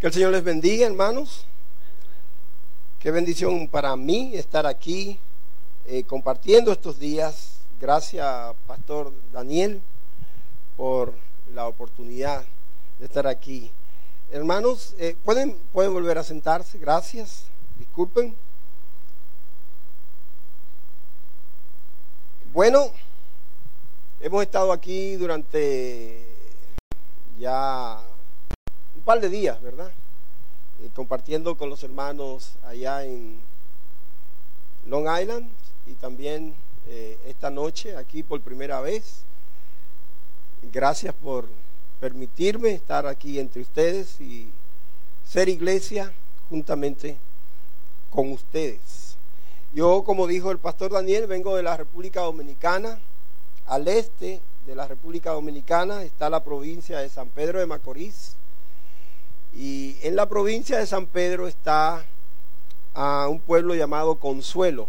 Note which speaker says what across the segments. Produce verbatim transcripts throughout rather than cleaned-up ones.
Speaker 1: Que el Señor les bendiga, hermanos. Qué bendición para mí estar aquí eh, compartiendo estos días. Gracias, Pastor Daniel, por la oportunidad de estar aquí. Hermanos, eh, ¿pueden, pueden volver a sentarse. Gracias. Disculpen. Bueno, hemos estado aquí durante ya un par de días, ¿verdad? Eh, compartiendo con los hermanos allá en Long Island y también eh, esta noche aquí por primera vez. Gracias por permitirme estar aquí entre ustedes y ser iglesia juntamente con ustedes. Yo, como dijo el pastor Daniel, vengo de la República Dominicana. Al este de la República Dominicana está la provincia de San Pedro de Macorís. Y en la provincia de San Pedro está a un pueblo llamado Consuelo.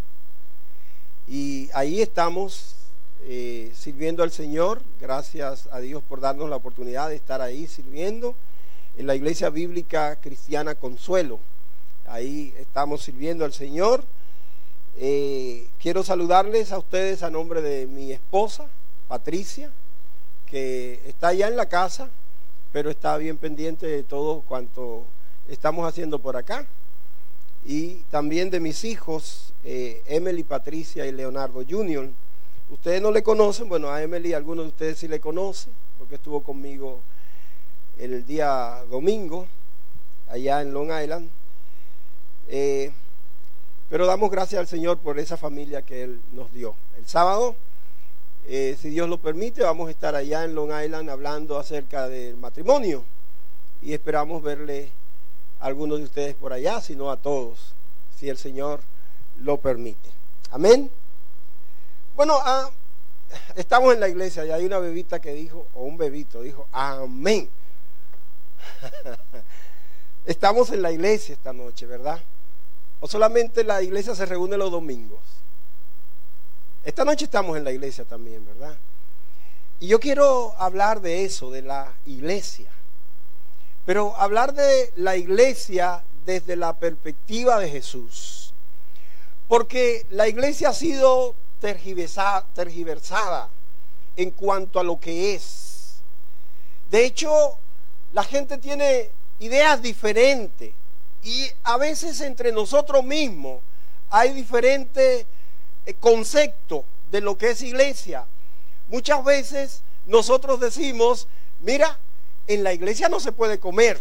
Speaker 1: Y ahí estamos eh, sirviendo al Señor. Gracias a Dios por darnos la oportunidad de estar ahí sirviendo en la Iglesia Bíblica Cristiana Consuelo. Ahí estamos sirviendo al Señor. Eh, quiero saludarles a ustedes a nombre de mi esposa, Patricia, que está allá en la casa, pero está bien pendiente de todo cuanto estamos haciendo por acá. Y también de mis hijos, eh, Emily, Patricia y Leonardo junior Ustedes no le conocen, bueno, a Emily algunos de ustedes sí le conocen, porque estuvo conmigo el día domingo, allá en Long Island. Eh, pero damos gracias al Señor por esa familia que Él nos dio. El sábado, Eh, si Dios lo permite, vamos a estar allá en Long Island hablando acerca del matrimonio y esperamos verle a algunos de ustedes por allá, si no a todos, si el Señor lo permite. Amén. Bueno, ah, estamos en la iglesia y hay una bebita que dijo, o un bebito dijo, amén. Estamos en la iglesia esta noche, ¿verdad? O solamente la iglesia se reúne los domingos. Esta noche estamos en la iglesia también, ¿verdad? Y yo quiero hablar de eso, de la iglesia. Pero hablar de la iglesia desde la perspectiva de Jesús. Porque la iglesia ha sido tergiversada, tergiversada en cuanto a lo que es. De hecho, la gente tiene ideas diferentes. Y a veces entre nosotros mismos hay diferentes concepto de lo que es iglesia. Muchas veces nosotros decimos, mira, en la iglesia no se puede comer.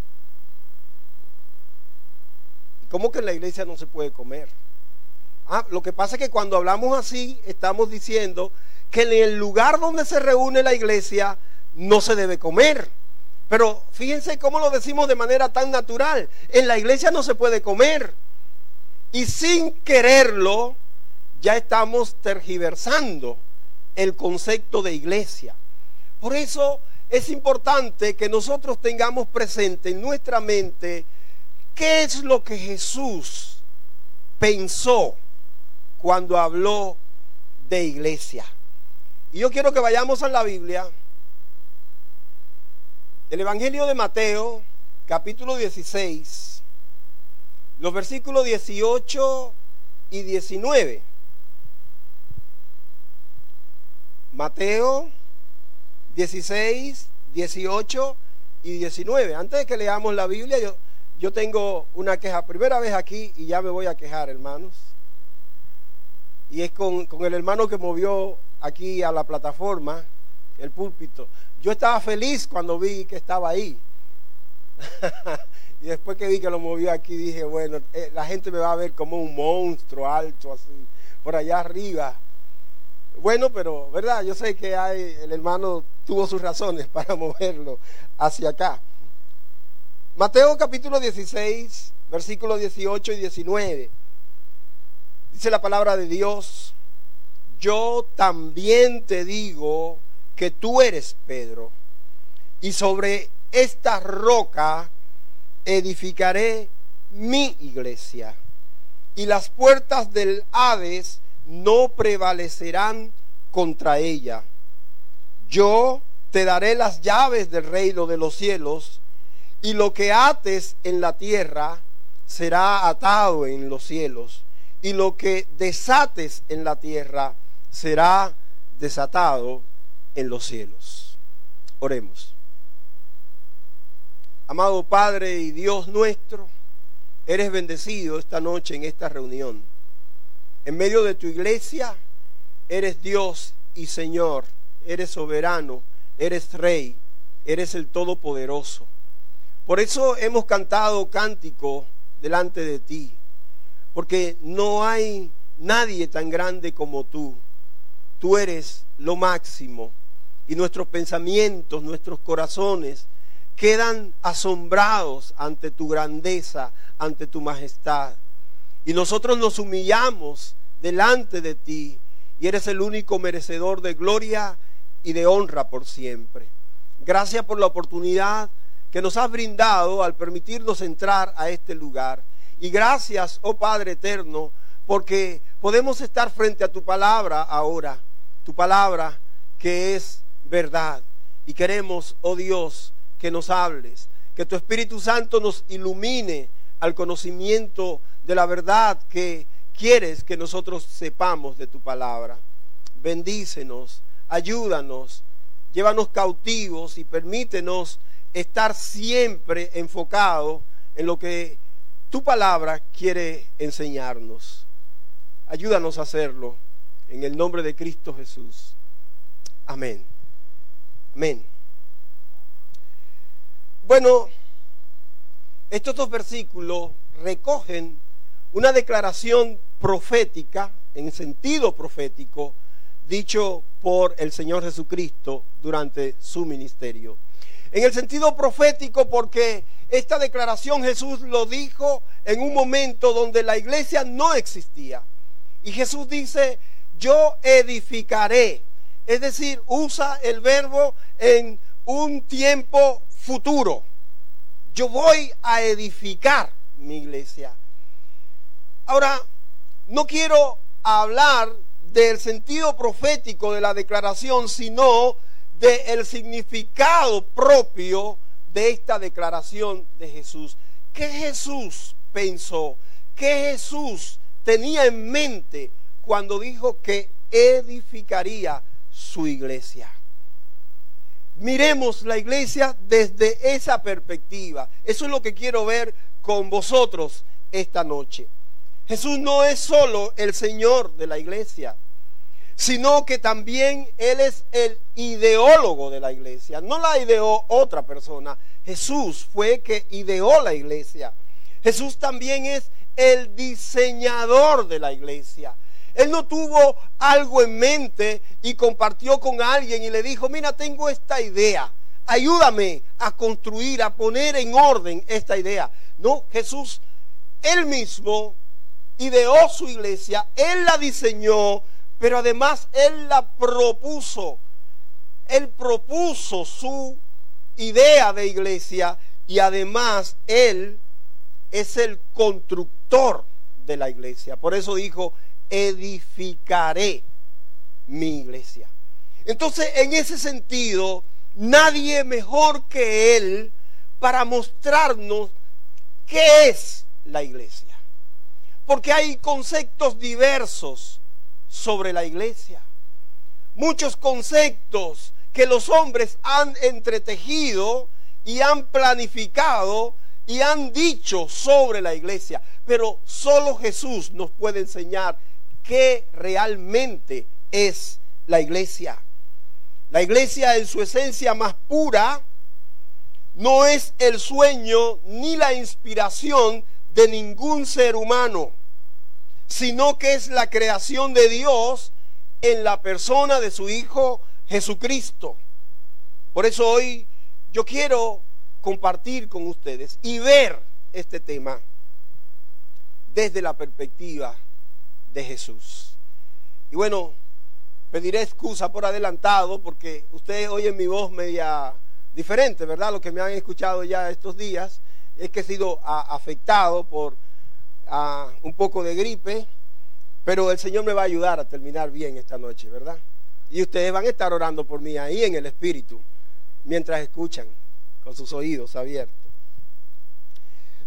Speaker 1: ¿Cómo que en la iglesia no se puede comer? Ah, lo que pasa es que cuando hablamos así, estamos diciendo que en el lugar donde se reúne la iglesia no se debe comer. Pero fíjense cómo lo decimos de manera tan natural. En la iglesia no se puede comer. Y sin quererlo, ya estamos tergiversando el concepto de iglesia. Por eso es importante que nosotros tengamos presente en nuestra mente qué es lo que Jesús pensó cuando habló de iglesia. Y yo quiero que vayamos a la Biblia, el Evangelio de Mateo, capítulo dieciséis, los versículos dieciocho y diecinueve. Mateo dieciséis, dieciocho y diecinueve. Antes de que leamos la Biblia, yo, yo tengo una queja. Primera vez aquí y ya me voy a quejar, hermanos. Y es con, con el hermano que movió aquí a la plataforma, el púlpito. Yo estaba feliz cuando vi que estaba ahí. Y después que vi que lo movió aquí, dije, bueno, eh, la gente me va a ver como un monstruo alto así, por allá arriba. Bueno, pero, ¿verdad? Yo sé que hay, el hermano tuvo sus razones para moverlo hacia acá. Mateo capítulo dieciséis, versículos dieciocho y diecinueve. Dice la palabra de Dios: yo también te digo que tú eres Pedro, y sobre esta roca edificaré mi iglesia, y las puertas del Hades no prevalecerán contra ella. Yo te daré las llaves del reino de los cielos, y lo que ates en la tierra será atado en los cielos, y lo que desates en la tierra será desatado en los cielos. Oremos. Amado Padre y Dios nuestro, eres bendecido esta noche en esta reunión. En medio de tu iglesia, eres Dios y Señor, eres soberano, eres Rey, eres el Todopoderoso. Por eso hemos cantado cántico delante de ti, porque no hay nadie tan grande como tú. Tú eres lo máximo, y nuestros pensamientos, nuestros corazones quedan asombrados ante tu grandeza, ante tu majestad. Y nosotros nos humillamos delante de ti, y eres el único merecedor de gloria y de honra por siempre. Gracias por la oportunidad que nos has brindado al permitirnos entrar a este lugar. Y gracias, oh Padre eterno, porque podemos estar frente a tu palabra ahora, tu palabra que es verdad. Y queremos, oh Dios, que nos hables, que tu Espíritu Santo nos ilumine al conocimiento de la verdad que quieres que nosotros sepamos de tu palabra. Bendícenos, ayúdanos, llévanos cautivos y permítenos estar siempre enfocados en lo que tu palabra quiere enseñarnos. Ayúdanos a hacerlo en el nombre de Cristo Jesús. Amén. Amén. Bueno, estos dos versículos recogen una declaración profética, en sentido profético, dicho por el Señor Jesucristo durante su ministerio. En el sentido profético porque esta declaración Jesús lo dijo en un momento donde la iglesia no existía. Y Jesús dice, yo edificaré. Es decir, usa el verbo en un tiempo futuro. Yo voy a edificar mi iglesia. Ahora, no quiero hablar del sentido profético de la declaración, sino del significado propio de esta declaración de Jesús. ¿Qué Jesús pensó? ¿Qué Jesús tenía en mente cuando dijo que edificaría su iglesia? Miremos la iglesia desde esa perspectiva. Eso es lo que quiero ver con vosotros esta noche. Jesús no es solo el Señor de la iglesia, sino que también Él es el ideólogo de la iglesia. No la ideó otra persona. Jesús fue el que ideó la iglesia. Jesús también es el diseñador de la iglesia. Él no tuvo algo en mente y compartió con alguien y le dijo, mira, tengo esta idea, ayúdame a construir, a poner en orden esta idea. No, Jesús, Él mismo ideó su iglesia, Él la diseñó, pero además Él la propuso. Él propuso su idea de iglesia y además Él es el constructor de la iglesia. Por eso dijo, edificaré mi iglesia. Entonces, en ese sentido, nadie mejor que Él para mostrarnos qué es la iglesia. Porque hay conceptos diversos sobre la iglesia. Muchos conceptos que los hombres han entretejido y han planificado y han dicho sobre la iglesia. Pero solo Jesús nos puede enseñar qué realmente es la iglesia. La iglesia en su esencia más pura no es el sueño ni la inspiración de ningún ser humano, sino que es la creación de Dios en la persona de su Hijo Jesucristo. Por eso hoy yo quiero compartir con ustedes y ver este tema desde la perspectiva de Jesús. Y bueno, pediré excusa por adelantado porque ustedes oyen mi voz media diferente, ¿verdad? Lo que me han escuchado ya estos días es que he sido a, afectado por a, un poco de gripe, pero el Señor me va a ayudar a terminar bien esta noche, ¿verdad? Y ustedes van a estar orando por mí ahí en el Espíritu mientras escuchan con sus oídos abiertos.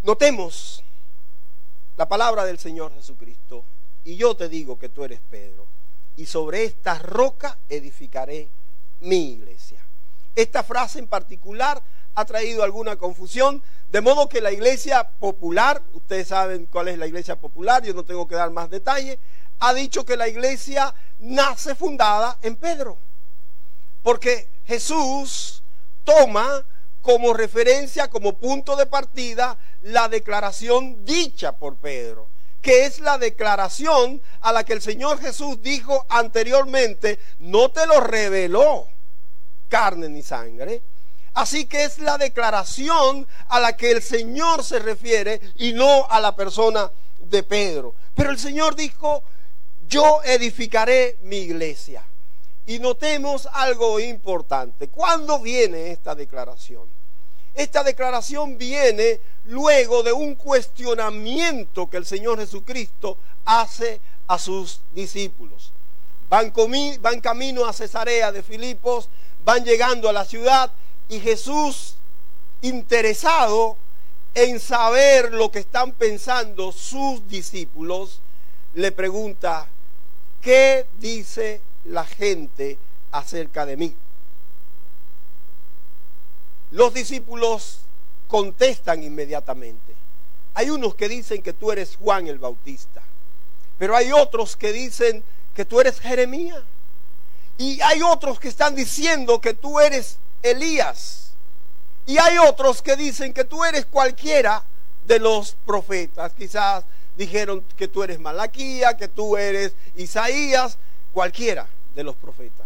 Speaker 1: Notemos la palabra del Señor Jesucristo. Y yo te digo que tú eres Pedro, y sobre esta roca edificaré mi iglesia. Esta frase en particular ha traído alguna confusión, de modo que la iglesia popular, ustedes saben cuál es la iglesia popular, yo no tengo que dar más detalle, ha dicho que la iglesia nace fundada en Pedro, porque Jesús toma como referencia, como punto de partida, la declaración dicha por Pedro, que es la declaración a la que el Señor Jesús dijo anteriormente: no te lo reveló carne ni sangre. Así que es la declaración a la que el Señor se refiere y no a la persona de Pedro. Pero el Señor dijo: yo edificaré mi iglesia. Y notemos algo importante. ¿Cuándo viene esta declaración? Esta declaración viene luego de un cuestionamiento que el Señor Jesucristo hace a sus discípulos. Van, comi- van camino a Cesarea de Filipos, van llegando a la ciudad, y Jesús, interesado en saber lo que están pensando sus discípulos, le pregunta: ¿qué dice la gente acerca de mí? Los discípulos contestan inmediatamente. Hay unos que dicen que tú eres Juan el Bautista, pero hay otros que dicen que tú eres Jeremías, y hay otros que están diciendo que tú eres Elías, y hay otros que dicen que tú eres cualquiera de los profetas. Quizás dijeron que tú eres Malaquía, que tú eres Isaías, cualquiera de los profetas.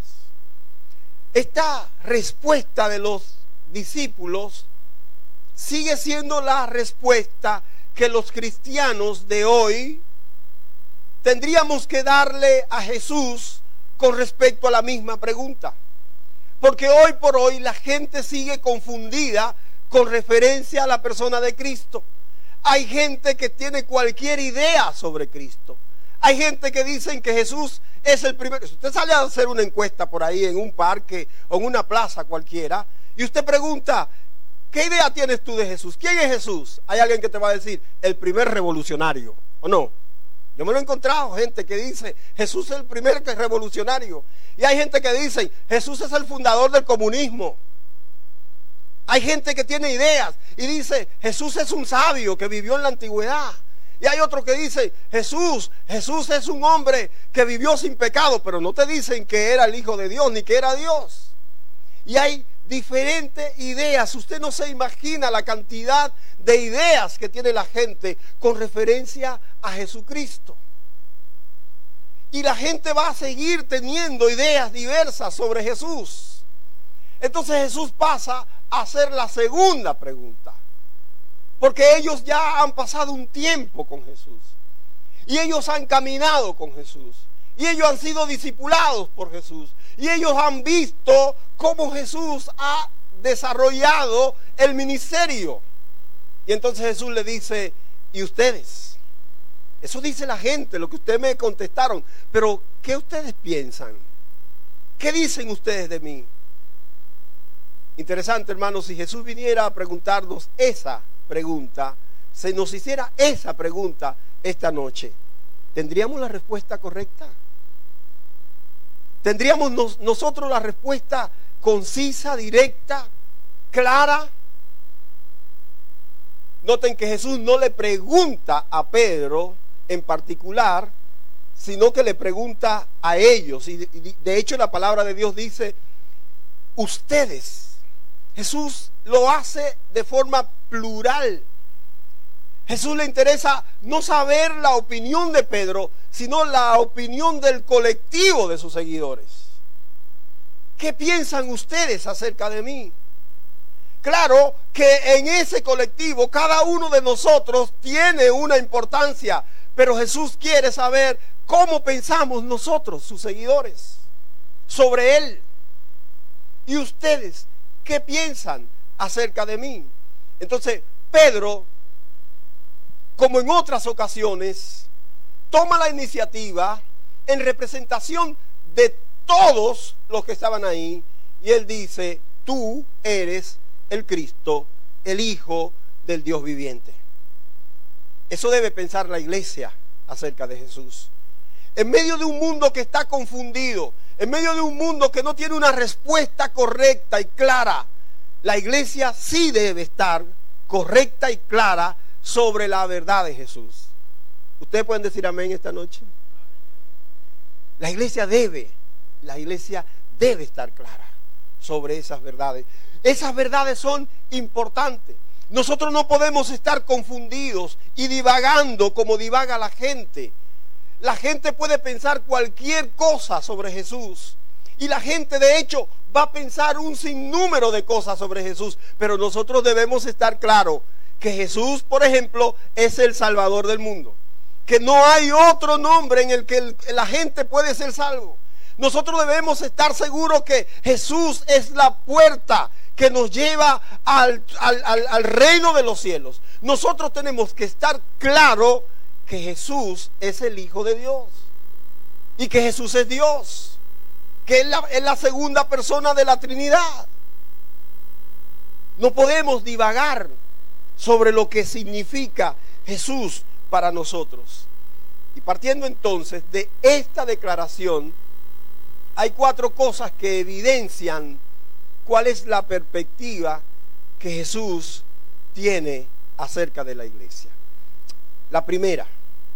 Speaker 1: Esta respuesta de los discípulos sigue siendo la respuesta que los cristianos de hoy tendríamos que darle a Jesús con respecto a la misma pregunta. Porque hoy por hoy la gente sigue confundida con referencia a la persona de Cristo. Hay gente que tiene cualquier idea sobre Cristo. Hay gente que dicen que Jesús es el primero. Si usted sale a hacer una encuesta por ahí en un parque o en una plaza cualquiera, y usted pregunta: ¿qué idea tienes tú de Jesús? ¿Quién es Jesús? Hay alguien que te va a decir: el primer revolucionario, ¿o no? Yo me lo he encontrado, gente que dice: Jesús es el primer revolucionario. Y hay gente que dice: Jesús es el fundador del comunismo. Hay gente que tiene ideas y dice: Jesús es un sabio que vivió en la antigüedad. Y hay otro que dice: Jesús, Jesús es un hombre que vivió sin pecado, pero no te dicen que era el Hijo de Dios ni que era Dios. Y hay diferentes ideas. Usted no se imagina la cantidad de ideas que tiene la gente con referencia a Jesucristo. Y la gente va a seguir teniendo ideas diversas sobre Jesús. Entonces Jesús pasa a hacer la segunda pregunta, porque ellos ya han pasado un tiempo con Jesús, y ellos han caminado con Jesús, y ellos han sido discipulados por Jesús, y ellos han visto cómo Jesús ha desarrollado el ministerio. Y entonces Jesús le dice: ¿y ustedes? Eso dice la gente, lo que ustedes me contestaron, pero ¿qué ustedes piensan? ¿Qué dicen ustedes de mí? Interesante, hermanos, si Jesús viniera a preguntarnos esa pregunta, si nos hiciera esa pregunta esta noche, ¿tendríamos la respuesta correcta? ¿Tendríamos nos, nosotros la respuesta concisa, directa, clara? Noten que Jesús no le pregunta a Pedro en particular, sino que le pregunta a ellos. Y de, de hecho la palabra de Dios dice: ustedes. Jesús lo hace de forma plural. Jesús le interesa no saber la opinión de Pedro, sino la opinión del colectivo de sus seguidores. ¿Qué piensan ustedes acerca de mí? Claro que en ese colectivo cada uno de nosotros tiene una importancia, pero Jesús quiere saber cómo pensamos nosotros, sus seguidores, sobre Él. ¿Y ustedes qué piensan acerca de mí? Entonces Pedro, como en otras ocasiones, toma la iniciativa en representación de todos los que estaban ahí, y él dice: tú eres el Cristo, el Hijo del Dios viviente. Eso debe pensar la iglesia acerca de Jesús. En medio de un mundo que está confundido, en medio de un mundo que no tiene una respuesta correcta y clara, la iglesia sí debe estar correcta y clara sobre la verdad de Jesús. ¿Ustedes pueden decir amén esta noche? La iglesia debe, la iglesia debe estar clara sobre esas verdades. Esas verdades son importantes. Nosotros no podemos estar confundidos y divagando como divaga la gente. La gente puede pensar cualquier cosa sobre Jesús. Y la gente de hecho va a pensar un sinnúmero de cosas sobre Jesús. Pero nosotros debemos estar claros que Jesús, por ejemplo, es el Salvador del mundo. Que no hay otro nombre en el que el, la gente puede ser salvo. Nosotros debemos estar seguros que Jesús es la puerta que nos lleva al, al, al, al reino de los cielos. Nosotros tenemos que estar claro que Jesús es el Hijo de Dios y que Jesús es Dios, que es la, es la segunda persona de la Trinidad. No podemos divagar sobre lo que significa Jesús para nosotros. Y partiendo entonces de esta declaración, hay cuatro cosas que evidencian cuál es la perspectiva que Jesús tiene acerca de la iglesia. La primera,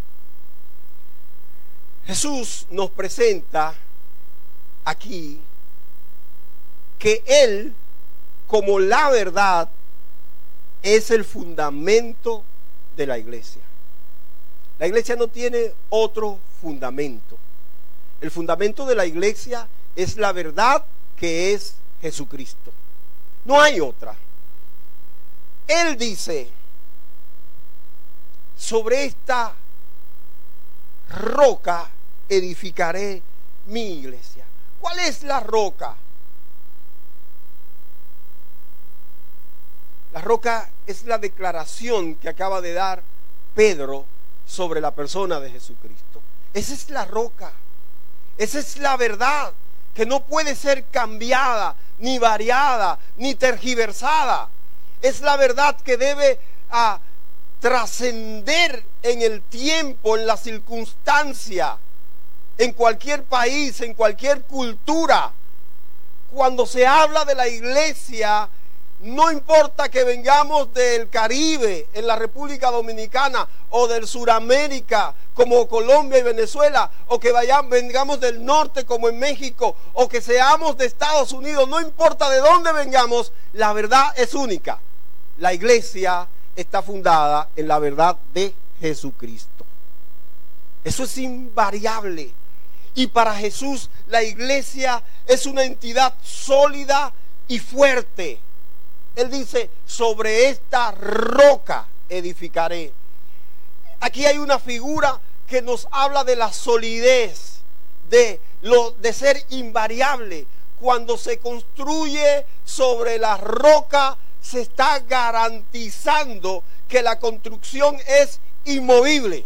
Speaker 1: Jesús nos presenta aquí que Él, como la verdad, es el fundamento de la iglesia. La iglesia no tiene otro fundamento. El fundamento de la iglesia es la verdad que es Jesucristo. No hay otra. Él dice, sobre esta roca edificaré mi iglesia. ¿Cuál es la roca? La roca es la declaración que acaba de dar Pedro sobre la persona de Jesucristo. Esa es la roca. Esa es la verdad que no puede ser cambiada, ni variada, ni tergiversada. Es la verdad que debe ah, trascender en el tiempo, en la circunstancia, en cualquier país, en cualquier cultura. Cuando se habla de la iglesia, no importa que vengamos del Caribe, en la República Dominicana, o del Suramérica, como Colombia y Venezuela, o que vayamos, vengamos del norte, como en México, o que seamos de Estados Unidos, no importa de dónde vengamos, la verdad es única. La iglesia está fundada en la verdad de Jesucristo. Eso es invariable. Y para Jesús, la iglesia es una entidad sólida y fuerte. Él dice, sobre esta roca edificaré. Aquí hay una figura que nos habla de la solidez, de, lo, de ser invariable. Cuando se construye sobre la roca, se está garantizando que la construcción es inmovible.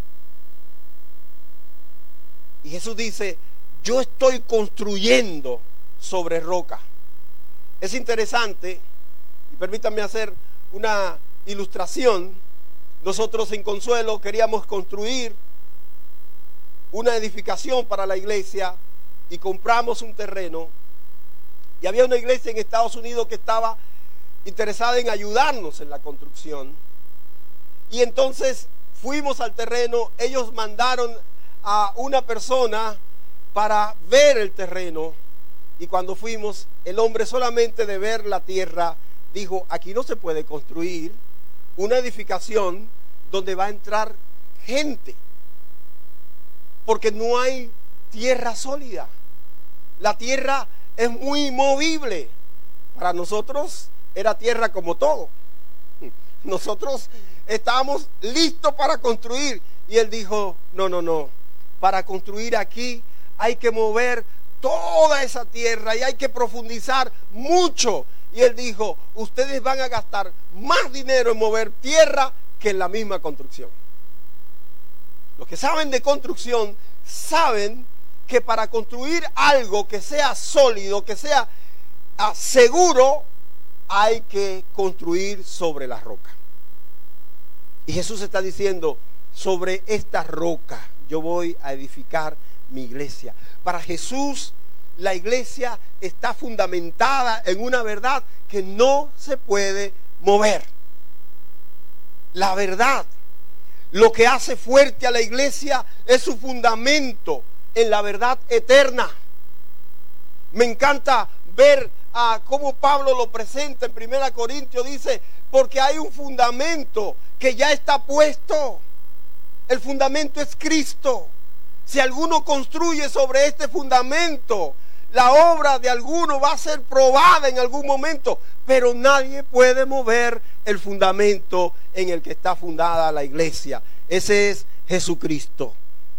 Speaker 1: Y Jesús dice, yo estoy construyendo sobre roca. Es interesante, y permítanme hacer una ilustración. Nosotros en Consuelo queríamos construir una edificación para la iglesia y compramos un terreno. Y había una iglesia en Estados Unidos que estaba interesada en ayudarnos en la construcción. Y entonces fuimos al terreno, ellos mandaron a una persona para ver el terreno. Y cuando fuimos, el hombre solamente de ver la tierra dijo, aquí no se puede construir una edificación donde va a entrar gente, porque no hay tierra sólida. La tierra es muy movible. Para nosotros era tierra como todo. Nosotros estábamos listos para construir. Y él dijo, no, no, no. Para construir aquí hay que mover toda esa tierra y hay que profundizar mucho. Y él dijo, ustedes van a gastar más dinero en mover tierra que en la misma construcción. Los que saben de construcción saben que para construir algo que sea sólido, que sea uh, seguro, hay que construir sobre la roca. Y Jesús está diciendo, sobre esta roca yo voy a edificar mi iglesia. Para Jesús, la iglesia está fundamentada en una verdad que no se puede mover. La verdad. Lo que hace fuerte a la iglesia es su fundamento en la verdad eterna. Me encanta ver a cómo Pablo lo presenta en primera Corintios. Dice, porque hay un fundamento que ya está puesto. El fundamento es Cristo. Si alguno construye sobre este fundamento, la obra de alguno va a ser probada en algún momento, pero nadie puede mover el fundamento en el que está fundada la iglesia. Ese es Jesucristo.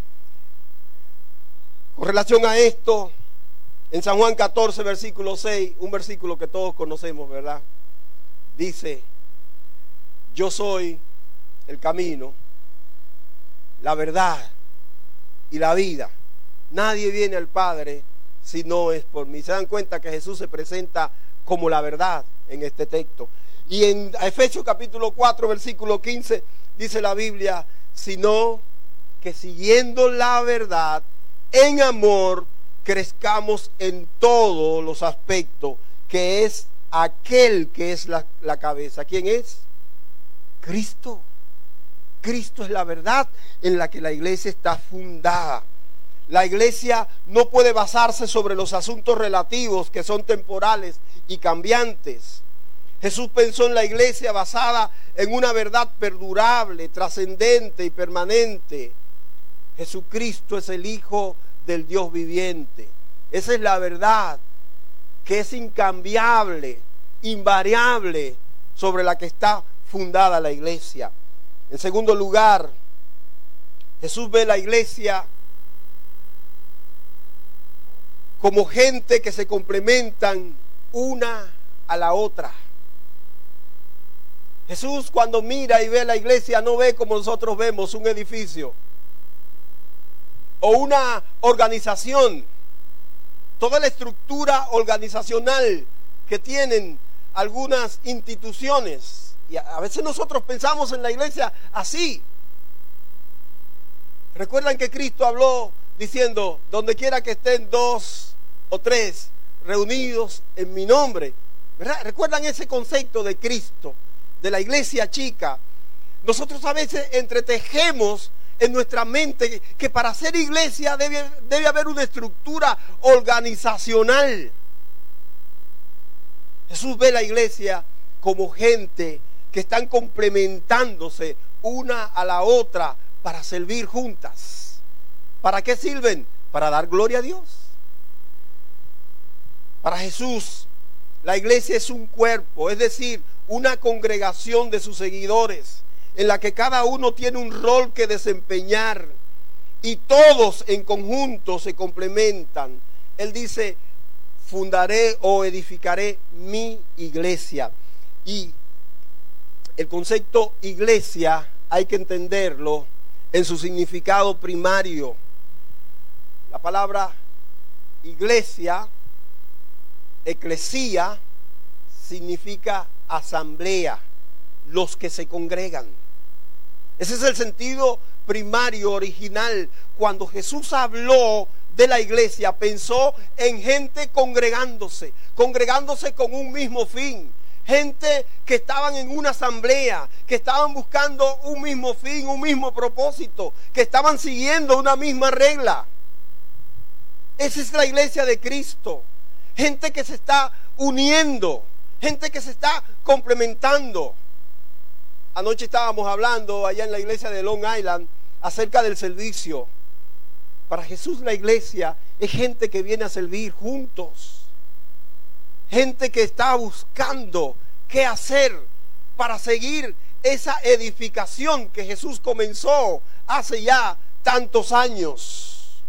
Speaker 1: Con relación a esto, en San Juan catorce, versículo seis, un versículo que todos conocemos, ¿verdad? Dice, yo soy el camino, la verdad y la vida. Nadie viene al Padre si no es por mí. Se dan cuenta que Jesús se presenta como la verdad en este texto. Y en Efesios capítulo cuatro, versículo quince, dice la Biblia, sino que siguiendo la verdad, en amor, crezcamos en todos los aspectos, que es aquel que es la, la cabeza. ¿Quién es? Cristo. Cristo es la verdad en la que la iglesia está fundada. La iglesia no puede basarse sobre los asuntos relativos que son temporales y cambiantes. Jesús pensó en la iglesia basada en una verdad perdurable, trascendente y permanente. Jesucristo es el Hijo del Dios viviente. Esa es la verdad que es incambiable, invariable, sobre la que está fundada la iglesia. En segundo lugar, Jesús ve la iglesia como gente que se complementan una a la otra. Jesús, cuando mira y ve la iglesia, no ve como nosotros vemos un edificio o una organización. Toda la estructura organizacional que tienen algunas instituciones. Y a veces nosotros pensamos en la iglesia así. Recuerdan que Cristo habló diciendo, donde quiera que estén dos o tres reunidos en mi nombre. ¿Verdad? ¿Recuerdan ese concepto de Cristo, de la iglesia chica? Nosotros a veces entretejemos en nuestra mente que para ser iglesia debe, debe haber una estructura organizacional. Jesús ve la iglesia como gente que están complementándose una a la otra para servir juntas. ¿Para qué sirven? Para dar gloria a Dios. Para Jesús, la iglesia es un cuerpo, es decir, una congregación de sus seguidores, en la que cada uno tiene un rol que desempeñar y todos en conjunto se complementan. Él dice, fundaré o edificaré mi iglesia. Y el concepto iglesia hay que entenderlo en su significado primario. La palabra iglesia, eclesía, significa asamblea, los que se congregan. Ese es el sentido primario, original. Cuando Jesús habló de la iglesia, pensó en gente congregándose, congregándose con un mismo fin. Gente que estaban en una asamblea, que estaban buscando un mismo fin, un mismo propósito, que estaban siguiendo una misma regla. Esa es la iglesia de Cristo. Gente que se está uniendo, gente que se está complementando. Anoche estábamos hablando allá en la iglesia de Long Island acerca del servicio. Para Jesús la iglesia es gente que viene a servir juntos. Gente que está buscando qué hacer para seguir esa edificación que Jesús comenzó hace ya tantos años.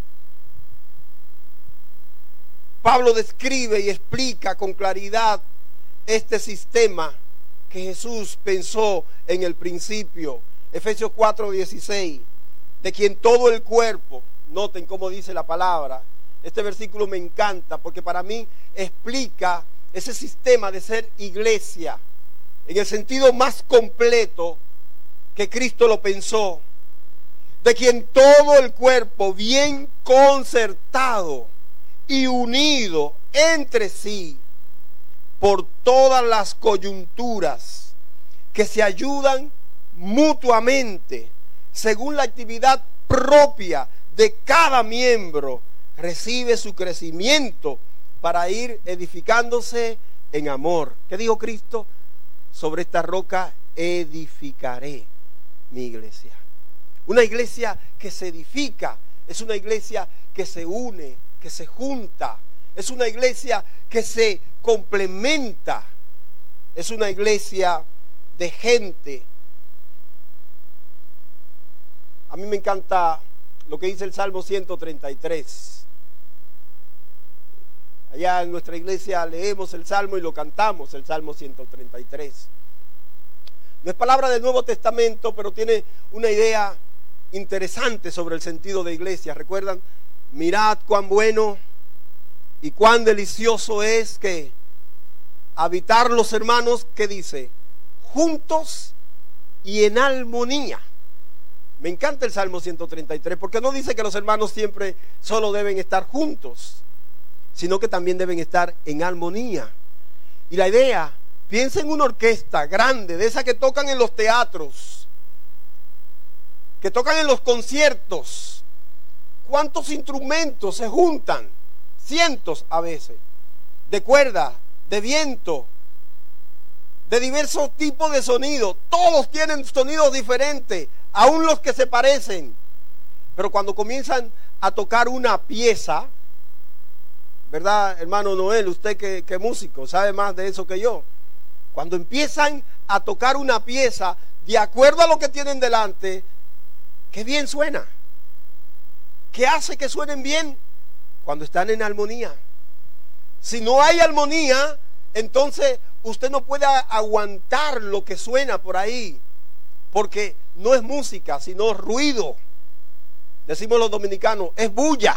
Speaker 1: Pablo describe y explica con claridad este sistema que Jesús pensó en el principio. Efesios cuatro dieciséis, de quien todo el cuerpo, noten cómo dice la palabra. Este versículo me encanta porque para mí explica ese sistema de ser iglesia en el sentido más completo que Cristo lo pensó, de quien todo el cuerpo, bien concertado y unido entre sí por todas las coyunturas que se ayudan mutuamente según la actividad propia de cada miembro, recibe su crecimiento para ir edificándose en amor. ¿Qué dijo Cristo? Sobre esta roca edificaré mi iglesia. Una iglesia que se edifica es una iglesia que se une, que se junta, es una iglesia que se complementa, es una iglesia de gente. A mí me encanta lo que dice el Salmo ciento treinta y tres. Allá en nuestra iglesia leemos el Salmo y lo cantamos, el Salmo ciento treinta y tres. No es palabra del Nuevo Testamento, pero tiene una idea interesante sobre el sentido de iglesia. ¿Recuerdan? Mirad cuán bueno y cuán delicioso es que habitar los hermanos, ¿qué dice? Juntos y en armonía. Me encanta el Salmo ciento treinta y tres, porque no dice que los hermanos siempre solo deben estar juntos, sino que también deben estar en armonía. Y la idea, piensa en una orquesta grande, de esas que tocan en los teatros, que tocan en los conciertos. ¿Cuántos instrumentos se juntan? Cientos a veces, de cuerda, de viento, de diversos tipos de sonidos. Todos tienen sonidos diferentes, aún los que se parecen. Pero cuando comienzan a tocar una pieza, ¿verdad, hermano Noel? Usted que, que músico, sabe más de eso que yo. Cuando empiezan a tocar una pieza, de acuerdo a lo que tienen delante, qué bien suena. ¿Qué hace que suenen bien? Cuando están en armonía. Si no hay armonía, entonces usted no puede aguantar lo que suena por ahí, porque no es música, sino ruido. Decimos los dominicanos, es bulla.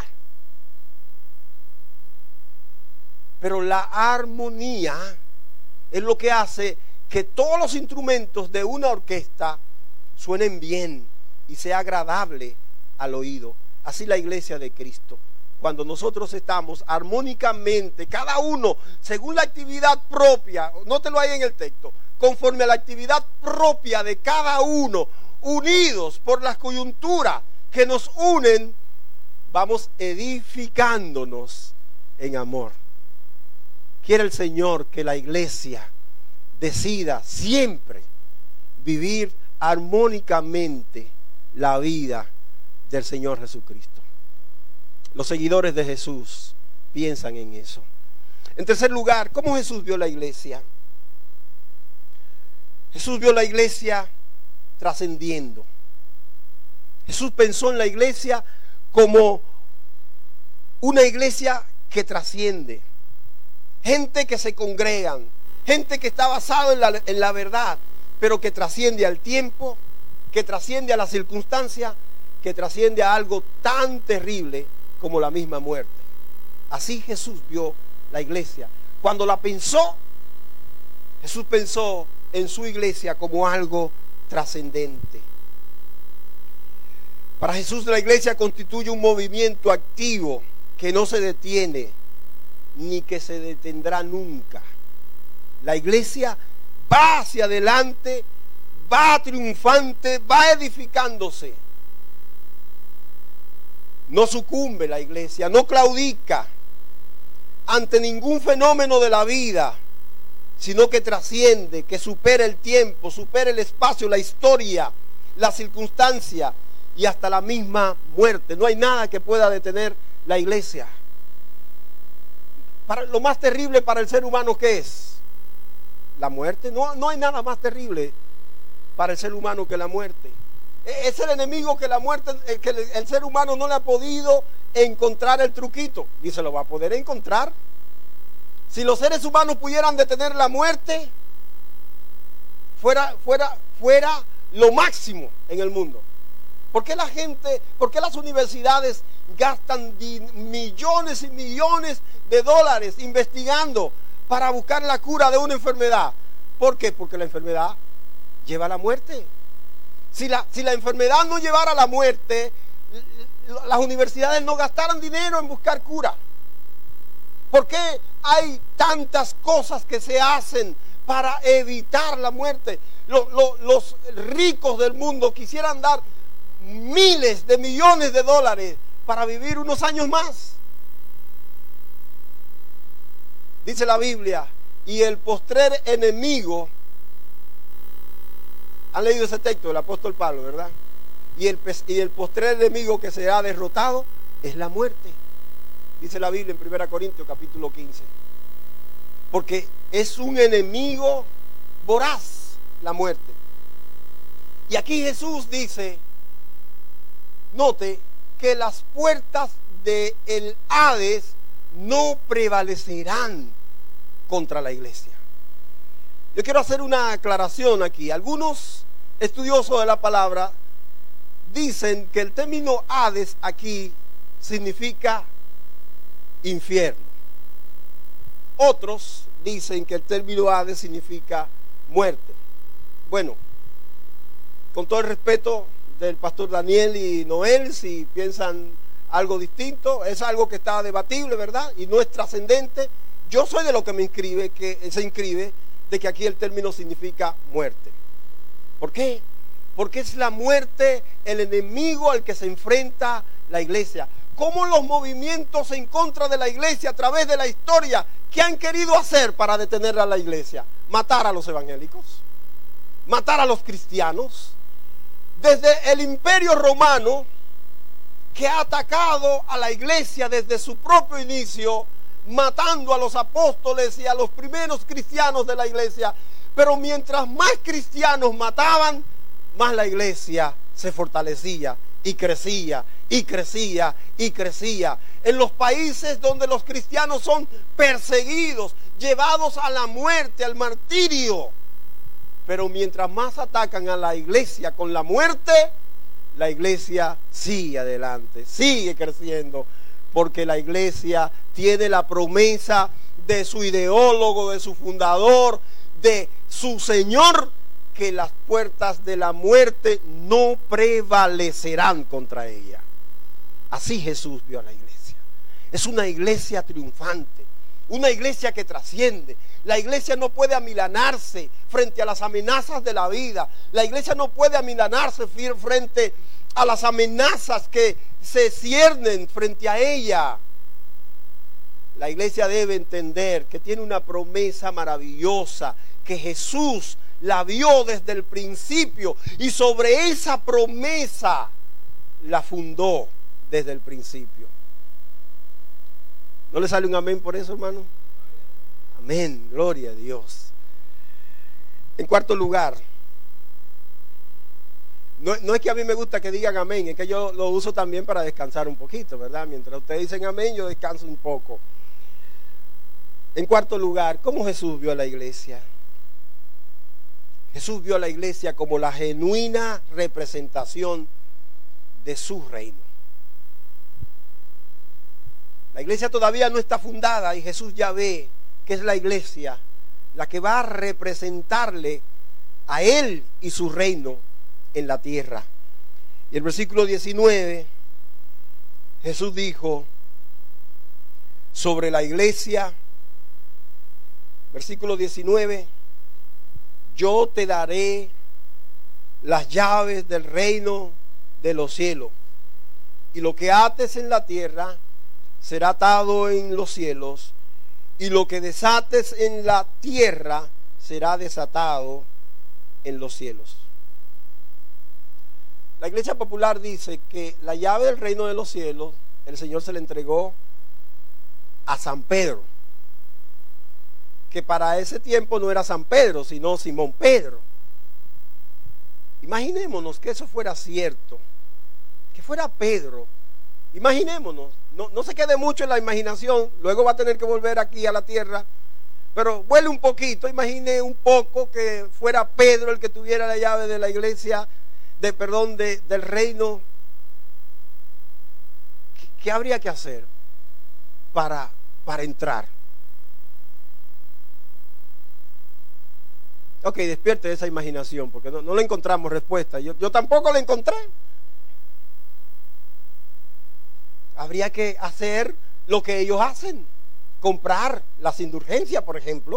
Speaker 1: Pero la armonía es lo que hace que todos los instrumentos de una orquesta suenen bien y sea agradable al oído. Así la iglesia de Cristo. Cuando nosotros estamos armónicamente, cada uno según la actividad propia, nótelo ahí en el texto, conforme a la actividad propia de cada uno, unidos por las coyunturas que nos unen, vamos edificándonos en amor. Quiere el Señor que la iglesia decida siempre vivir armónicamente la vida del Señor Jesucristo. Los seguidores de Jesús piensan en eso. En tercer lugar, ¿cómo Jesús vio la iglesia? Jesús vio la iglesia trascendiendo. Jesús pensó en la iglesia como una iglesia que trasciende. Gente que se congregan, gente que está basada en la, en la verdad, pero que trasciende al tiempo, que trasciende a las circunstancias, que trasciende a algo tan terrible como la misma muerte. Así Jesús vio la iglesia. Cuando la pensó, Jesús pensó en su iglesia como algo trascendente. Para Jesús la iglesia constituye un movimiento activo que no se detiene ni que se detendrá nunca. La iglesia va hacia adelante, va triunfante, va edificándose. No sucumbe la iglesia, no claudica ante ningún fenómeno de la vida, sino que trasciende, que supera el tiempo, supera el espacio, la historia, la circunstancia y hasta la misma muerte. No hay nada que pueda detener la iglesia. Para, lo más terrible para el ser humano, ¿qué es? La muerte. No, no hay nada más terrible para el ser humano que la muerte. Es el enemigo que la muerte, que el, el ser humano no le ha podido encontrar el truquito, ni se lo va a poder encontrar. Si los seres humanos pudieran detener la muerte, fuera, fuera, fuera lo máximo en el mundo. ¿Por qué la gente, por qué las universidades gastan millones y millones de dólares investigando para buscar la cura de una enfermedad? ¿Por qué? Porque la enfermedad lleva a la muerte. Si la, si la enfermedad no llevara a la muerte, las universidades no gastaran dinero en buscar cura. ¿Por qué hay tantas cosas que se hacen para evitar la muerte? Los, los, los ricos del mundo quisieran dar miles de millones de dólares para vivir unos años más. Dice la Biblia, y el postrer enemigo, han leído ese texto del apóstol Pablo, ¿verdad? Y el, y el postrer enemigo que será derrotado es la muerte. Dice la Biblia en primera Corintios capítulo quince. Porque es un enemigo voraz, la muerte. Y aquí Jesús dice, note que las puertas del Hades no prevalecerán contra la iglesia. Yo quiero hacer una aclaración aquí. Algunos estudiosos de la palabra dicen que el término Hades aquí significa infierno. Otros dicen que el término Hades significa muerte. Bueno, con todo el respeto del pastor Daniel y Noel, si piensan algo distinto, es algo que está debatible, ¿verdad? Y no es trascendente. Yo soy de lo que me inscribe, que se inscribe de que aquí el término significa muerte. ¿Por qué? Porque es la muerte el enemigo al que se enfrenta la iglesia. ¿Cómo los movimientos en contra de la iglesia a través de la historia, qué han querido hacer para detener a la iglesia? Matar a los evangélicos, matar a los cristianos. Desde el Imperio Romano, que ha atacado a la iglesia desde su propio inicio, matando a los apóstoles y a los primeros cristianos de la iglesia. Pero mientras más cristianos mataban, más la iglesia se fortalecía y crecía y crecía y crecía. En los países donde los cristianos son perseguidos, llevados a la muerte, al martirio. Pero mientras más atacan a la iglesia con la muerte, la iglesia sigue adelante, sigue creciendo, porque la iglesia tiene la promesa de su ideólogo, de su fundador, de su Señor, que las puertas de la muerte no prevalecerán contra ella. Así Jesús vio a la iglesia. Es una iglesia triunfante, una iglesia que trasciende. La iglesia no puede amilanarse frente a las amenazas de la vida. La iglesia no puede amilanarse frente a las amenazas que se ciernen frente a ella. La iglesia debe entender que tiene una promesa maravillosa, que Jesús la vio desde el principio y sobre esa promesa la fundó desde el principio. ¿No le sale un amén por eso, hermano? Amén, gloria a Dios. En cuarto lugar, no, no es que a mí me gusta que digan amén, es que yo lo uso también para descansar un poquito, ¿verdad? Mientras ustedes dicen amén, yo descanso un poco. En cuarto lugar, ¿cómo Jesús vio a la iglesia? Jesús vio a la iglesia como la genuina representación de su reino. La iglesia todavía no está fundada y Jesús ya ve que es la iglesia la que va a representarle a Él y su reino en la tierra. Y el versículo diecinueve, Jesús dijo sobre la iglesia, versículo diecinueve, yo te daré las llaves del reino de los cielos, y lo que ates en la tierra será atado en los cielos, y lo que desates en la tierra será desatado en los cielos. La Iglesia Popular dice que la llave del reino de los cielos el Señor se le entregó a San Pedro, que para ese tiempo no era San Pedro, sino Simón Pedro. Imaginémonos que eso fuera cierto, que fuera Pedro. Imaginémonos, no, no se quede mucho en la imaginación, luego va a tener que volver aquí a la tierra, pero vuele un poquito, imagine un poco que fuera Pedro el que tuviera la llave de la iglesia, de perdón, de, del reino. ¿Qué, qué habría que hacer para, para entrar? Ok, despierte esa imaginación, porque no, no le encontramos respuesta. Yo, yo tampoco la encontré. Habría que hacer lo que ellos hacen. Comprar las indulgencias, por ejemplo.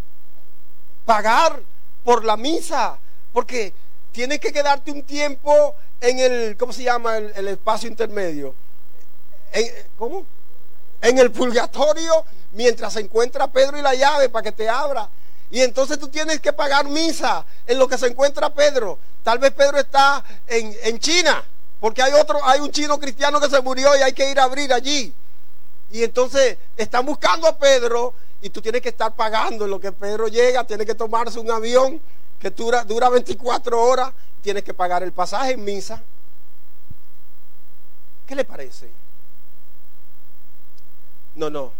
Speaker 1: Pagar por la misa, porque tienes que quedarte un tiempo en el, ¿cómo se llama? El, el espacio intermedio. En, ¿Cómo? En el purgatorio, mientras se encuentra Pedro y la llave para que te abra. Y entonces tú tienes que pagar misa en lo que se encuentra Pedro. Tal vez Pedro está en, en China, porque hay otro, hay un chino cristiano que se murió y hay que ir a abrir allí. Y entonces están buscando a Pedro y tú tienes que estar pagando en lo que Pedro llega. Tiene que tomarse un avión que dura, dura veinticuatro horas. Tienes que pagar el pasaje en misa. ¿Qué le parece? No, no.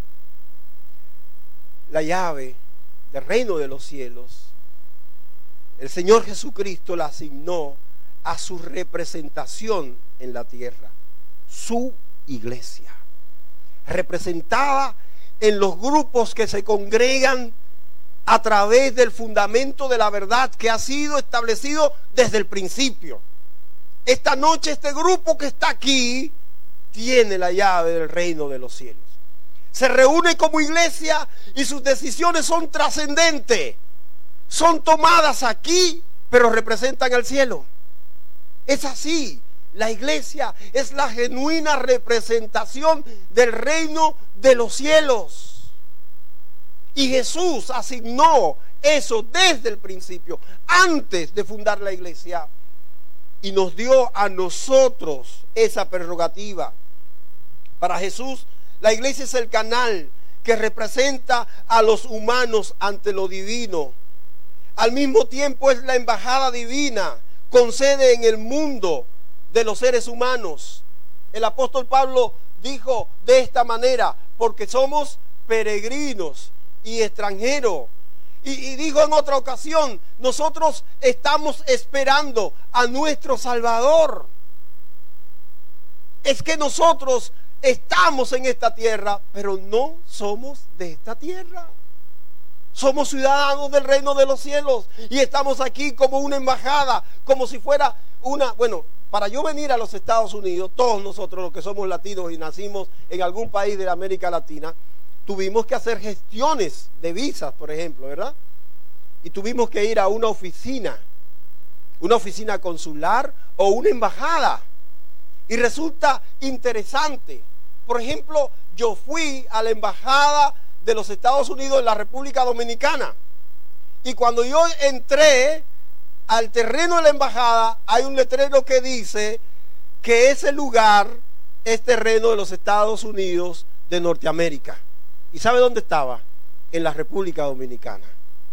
Speaker 1: La llave del reino de los cielos, el Señor Jesucristo la asignó a su representación en la tierra, su iglesia, representada en los grupos que se congregan a través del fundamento de la verdad que ha sido establecido desde el principio. Esta noche este grupo que está aquí tiene la llave del reino de los cielos. Se reúne como iglesia y sus decisiones son trascendentes. Son tomadas aquí, pero representan al cielo. Es así. La iglesia es la genuina representación del reino de los cielos. Y Jesús asignó eso desde el principio, antes de fundar la iglesia, y nos dio a nosotros esa prerrogativa. Para Jesús, la iglesia es el canal que representa a los humanos ante lo divino. Al mismo tiempo es la embajada divina con sede en el mundo de los seres humanos. El apóstol Pablo dijo de esta manera: porque somos peregrinos y extranjeros. Y, y dijo en otra ocasión: nosotros estamos esperando a nuestro Salvador. Es que nosotros estamos en esta tierra, pero no somos de esta tierra. Somos ciudadanos del reino de los cielos y estamos aquí como una embajada, como si fuera una, bueno, para yo venir a los Estados Unidos, todos nosotros los que somos latinos y nacimos en algún país de América Latina, tuvimos que hacer gestiones de visas, por ejemplo, ¿verdad? Y tuvimos que ir a una oficina, una oficina consular o una embajada. Y resulta interesante. Por ejemplo, yo fui a la embajada de los Estados Unidos en la República Dominicana. Y cuando yo entré al terreno de la embajada, hay un letrero que dice que ese lugar es terreno de los Estados Unidos de Norteamérica. ¿Y sabe dónde estaba? En la República Dominicana.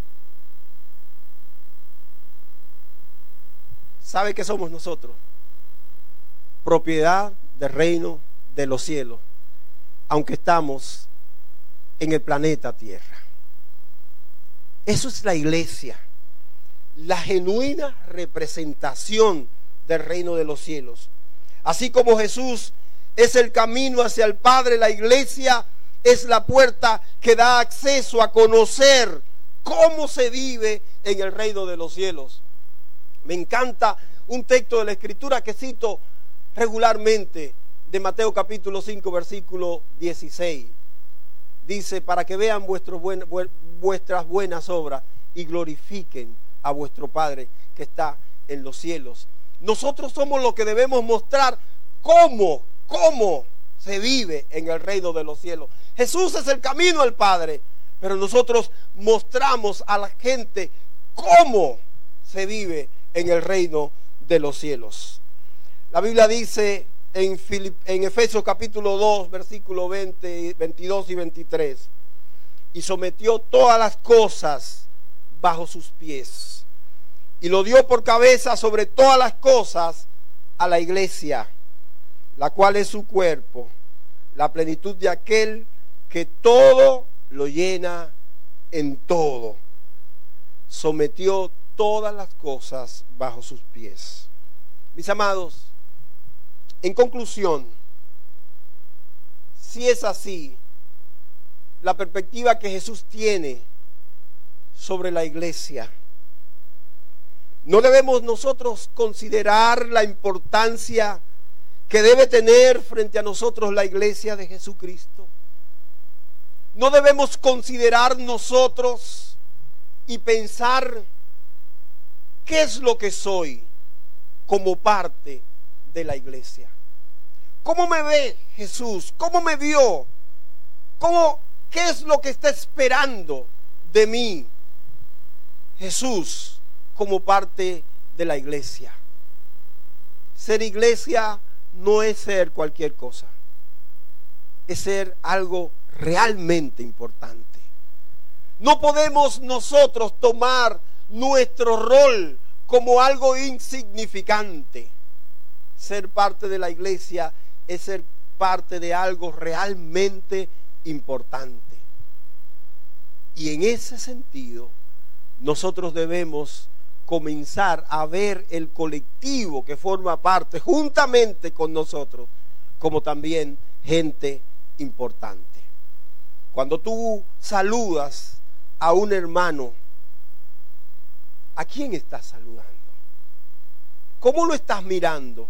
Speaker 1: ¿Sabe qué somos nosotros? Propiedad del reino de los cielos, aunque estamos en el planeta Tierra. Eso es la iglesia, la genuina representación del reino de los cielos. Así como Jesús es el camino hacia el Padre, la iglesia es la puerta que da acceso a conocer cómo se vive en el reino de los cielos. Me encanta un texto de la Escritura que cito regularmente, de Mateo capítulo cinco, versículo dieciséis. Dice: para que vean vuestros buen, vuestras buenas obras y glorifiquen a vuestro Padre que está en los cielos. Nosotros somos los que debemos mostrar cómo, cómo se vive en el reino de los cielos. Jesús es el camino al Padre, pero nosotros mostramos a la gente cómo se vive en el reino de los cielos. La Biblia dice en, Filip, en Efesios capítulo dos, versículo veinte, veintidós y veintitrés: y sometió todas las cosas bajo sus pies, y lo dio por cabeza sobre todas las cosas a la iglesia, la cual es su cuerpo, la plenitud de aquel que todo lo llena en todo. Sometió todas las cosas bajo sus pies. Mis amados, en conclusión, si es así, la perspectiva que Jesús tiene sobre la iglesia No debemos nosotros considerar la importancia que debe tener frente a nosotros la iglesia de Jesucristo. No debemos considerar nosotros y pensar qué es lo que soy como parte de la iglesia. ¿Cómo me ve Jesús? ¿Cómo me vio? ¿Cómo, qué es lo que está esperando de mí Jesús como parte de la iglesia? Ser iglesia no es ser cualquier cosa, es ser algo realmente importante. No podemos nosotros tomar nuestro rol como algo insignificante. Ser parte de la iglesia es ser parte de algo realmente importante. Y en ese sentido, nosotros debemos comenzar a ver el colectivo que forma parte juntamente con nosotros como también gente importante. Cuando tú saludas a un hermano, ¿a quién estás saludando? ¿Cómo lo estás mirando?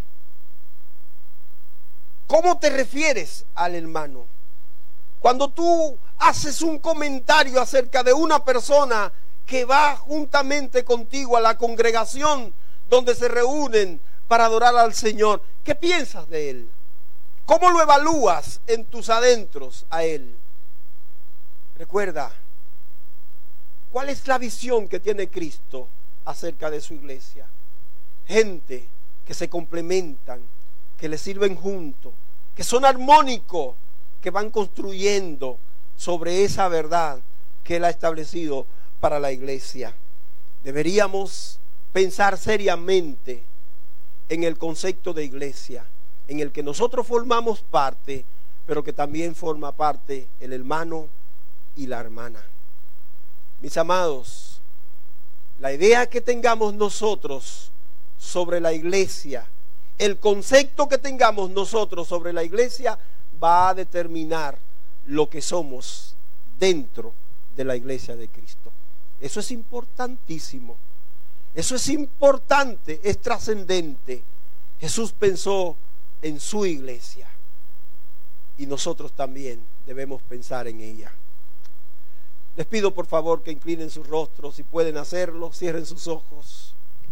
Speaker 1: ¿Cómo te refieres al hermano? Cuando tú haces un comentario acerca de una persona que va juntamente contigo a la congregación donde se reúnen para adorar al Señor, ¿qué piensas de él? ¿Cómo lo evalúas en tus adentros a él? Recuerda, ¿cuál es la visión que tiene Cristo acerca de su iglesia? Gente que se complementan, que le sirven juntos, que son armónicos, que van construyendo sobre esa verdad que Él ha establecido para la iglesia. Deberíamos pensar seriamente en el concepto de iglesia, en el que nosotros formamos parte, pero que también forma parte el hermano y la hermana. Mis amados, la idea que tengamos nosotros sobre la iglesia, el concepto que tengamos nosotros sobre la iglesia va a determinar lo que somos dentro de la iglesia de Cristo. Eso es importantísimo. Eso es importante, es trascendente. Jesús pensó en su iglesia y nosotros también debemos pensar en ella. Les pido por favor que inclinen sus rostros, si pueden hacerlo, cierren sus ojos.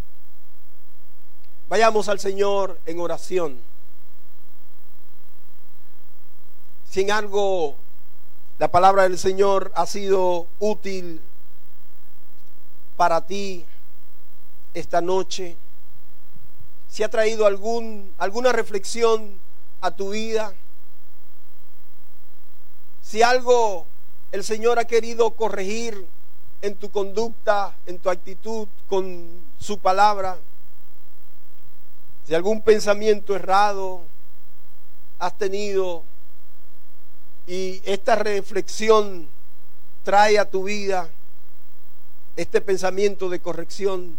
Speaker 1: Vayamos al Señor en oración. Si en algo la palabra del Señor ha sido útil para ti esta noche, si ha traído algún, alguna reflexión a tu vida, si algo el Señor ha querido corregir en tu conducta, en tu actitud con su palabra, si algún pensamiento errado has tenido y esta reflexión trae a tu vida este pensamiento de corrección,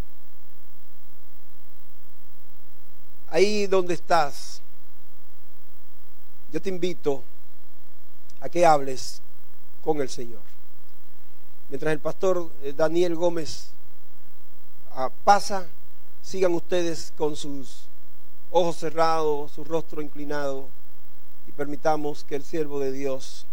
Speaker 1: ahí donde estás, yo te invito a que hables con el Señor. Mientras el pastor Daniel Gómez uh, pasa, sigan ustedes con sus ojos cerrados, su rostro inclinado, y permitamos que el siervo de Dios